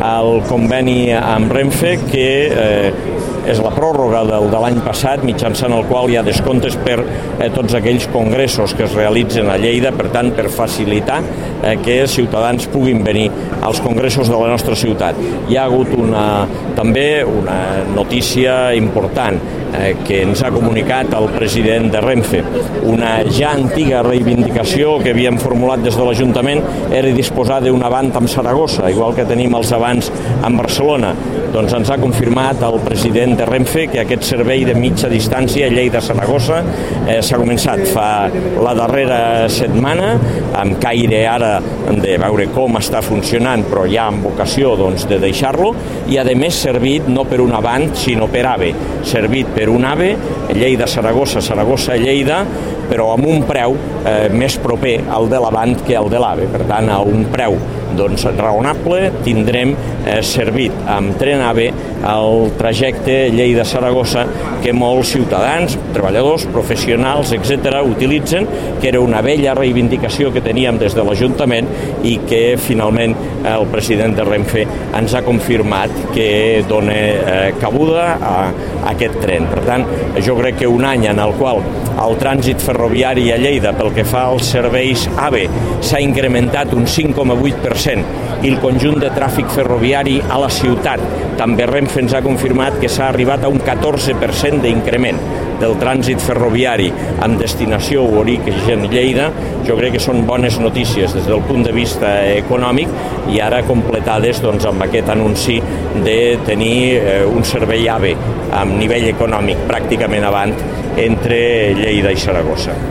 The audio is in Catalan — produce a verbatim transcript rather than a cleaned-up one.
el conveni amb Renfe, que eh, és la pròrroga del, de l'any passat, mitjançant el qual hi ha descomptes per eh, tots aquells congressos que es realitzen a Lleida, per tant, per facilitar eh, que els ciutadans puguin venir als congressos de la nostra ciutat. Hi ha hagut una, també una notícia important eh, que ens ha comunicat el president de Renfe. Una ja antiga reivindicació que havíem formulat des de l'Ajuntament era disposar d'un avant amb Saragossa, igual que tenim els avants amb Barcelona. Doncs ens ha confirmat el president de Renfe que aquest servei de mitja distància Lleida-Saragossa eh, s'ha començat fa la darrera setmana, amb caire ara de veure com està funcionant, però ja amb vocació doncs, de deixar-lo, i a més servit no per un avant sinó per AVE, servit per un AVE Lleida-Saragossa, Saragossa-Lleida, però amb un preu eh, més proper al de l'avant que al de l'AVE. Per tant, a un preu doncs, raonable tindrem eh, servit amb tren AVE el trajecte Lleida-Saragossa que molts ciutadans, treballadors, professionals, etcètera utilitzen, que era una vella reivindicació que teníem des de l'Ajuntament i que finalment el president de Renfe ens ha confirmat que dona eh, cabuda a, a aquest tren. Per tant, jo crec que un any en el qual el trànsit ferroviari a Lleida pel que fa als serveis AVE s'ha incrementat un cinc coma vuit per cent i el conjunt de tràfic ferroviari a la ciutat, també Renfe ens ha confirmat que s'ha arribat a un catorze per cent d'increment del trànsit ferroviari amb destinació o origen Lleida, jo crec que són bones notícies des del punt de vista econòmic i ara completades doncs, amb aquest anunci de tenir eh, un servei AVE amb nivell econòmic pràcticament avant entre Lleida i Saragossa.